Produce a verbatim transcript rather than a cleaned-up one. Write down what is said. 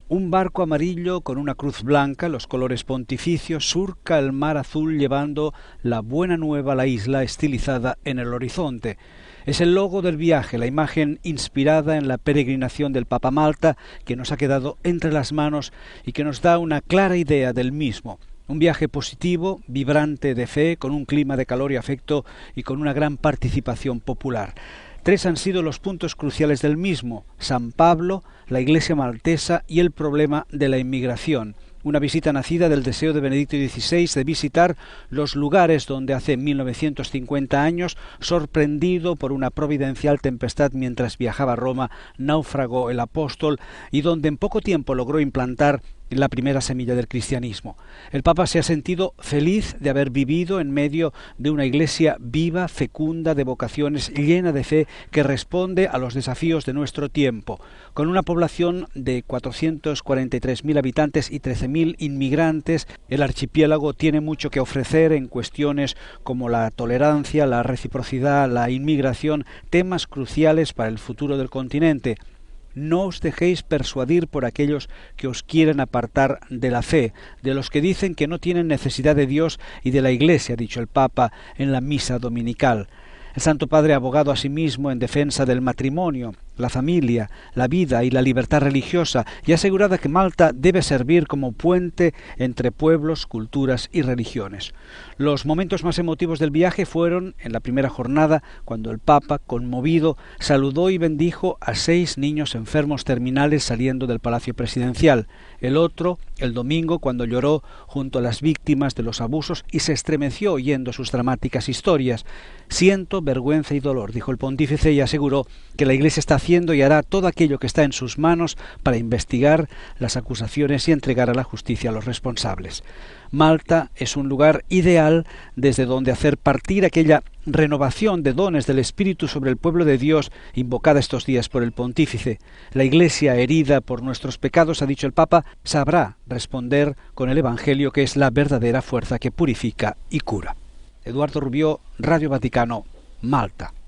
Un barco amarillo con una cruz blanca, los colores pontificios, surca el mar azul llevando la buena nueva a la isla estilizada en el horizonte. Es el logo del viaje, la imagen inspirada en la peregrinación del Papa Malta que nos ha quedado entre las manos y que nos da una clara idea del mismo. Un viaje positivo, vibrante de fe, con un clima de calor y afecto y con una gran participación popular. Tres han sido los puntos cruciales del mismo: San Pablo, la Iglesia maltesa y el problema de la inmigración. Una visita nacida del deseo de Benedicto dieciséis de visitar los lugares donde hace mil novecientos cincuenta años, sorprendido por una providencial tempestad mientras viajaba a Roma, naufragó el apóstol y donde en poco tiempo logró implantar la primera semilla del cristianismo. El Papa se ha sentido feliz de haber vivido en medio de una iglesia viva, fecunda, de vocaciones, llena de fe, que responde a los desafíos de nuestro tiempo. Con una población de cuatrocientos cuarenta y tres mil habitantes y trece mil inmigrantes, el archipiélago tiene mucho que ofrecer en cuestiones como la tolerancia, la reciprocidad, la inmigración, temas cruciales para el futuro del continente. No os dejéis persuadir por aquellos que os quieren apartar de la fe, de los que dicen que no tienen necesidad de Dios y de la Iglesia, ha dicho el Papa en la misa dominical. El Santo Padre ha abogado asimismo en defensa del matrimonio, la familia, la vida y la libertad religiosa, y ha asegurado que Malta debe servir como puente entre pueblos, culturas y religiones. Los momentos más emotivos del viaje fueron en la primera jornada, cuando el Papa, conmovido, saludó y bendijo a seis niños enfermos terminales saliendo del Palacio Presidencial. El otro, el domingo, cuando lloró junto a las víctimas de los abusos y se estremeció oyendo sus dramáticas historias. Siento vergüenza y dolor, dijo el pontífice, y aseguró que la Iglesia está haciendo y hará todo aquello que está en sus manos para investigar las acusaciones y entregar a la justicia a los responsables. Malta es un lugar ideal desde donde hacer partir aquella renovación de dones del Espíritu sobre el pueblo de Dios invocada estos días por el pontífice. La Iglesia, herida por nuestros pecados, ha dicho el Papa, sabrá responder con el Evangelio, que es la verdadera fuerza que purifica y cura. Eduardo Rubió, Radio Vaticano, Malta.